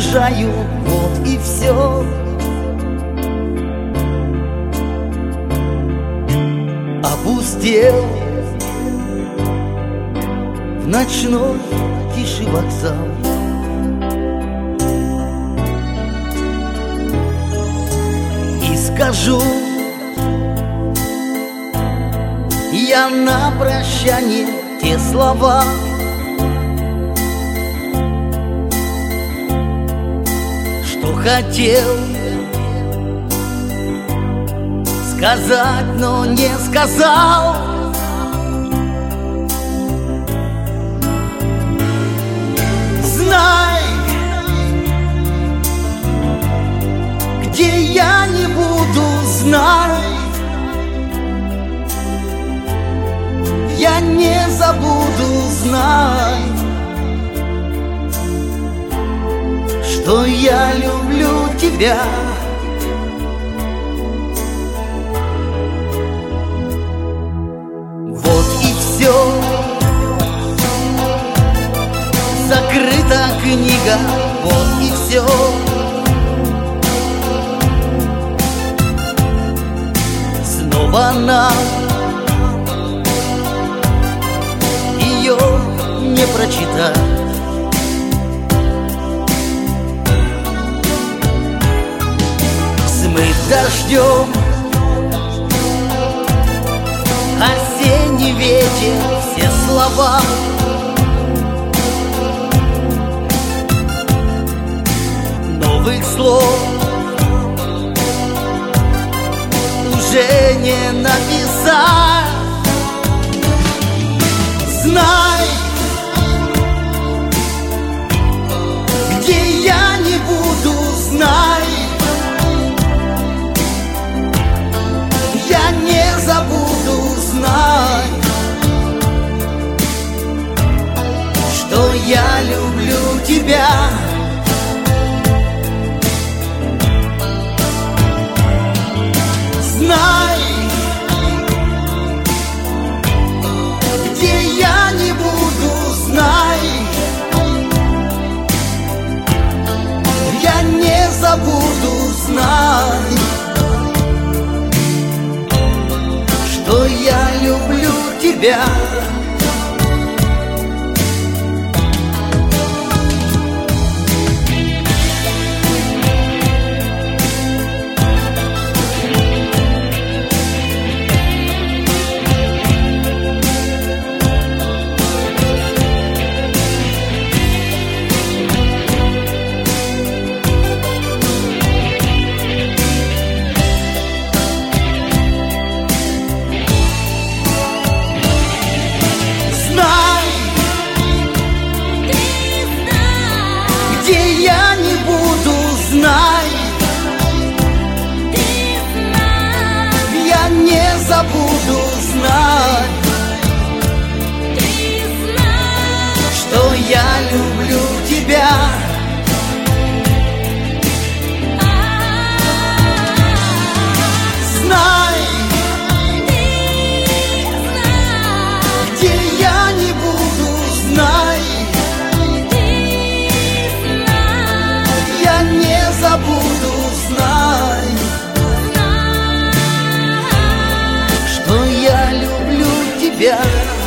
провожаю, вот и все. Опустел в ночной тиши вокзал. И скажу я на прощание те слова, что хотел сказать, но не сказал. Знай, где я не буду, знай, я не забуду, знай, что я люблю тебя. Вот и все, закрыта книга, вот и все. Снова нам ее не прочитать. Смыт дождем осенний ветер, все слова новых слов уже не написать. Знай, где я не буду, знай, я не забуду, знай, что я люблю тебя. Знай, где я не буду, знай, я не забуду, знай, что я люблю тебя. Забуду, знай, что я люблю тебя. Знай, где я не буду, знай, я не забуду, знай, что я люблю тебя.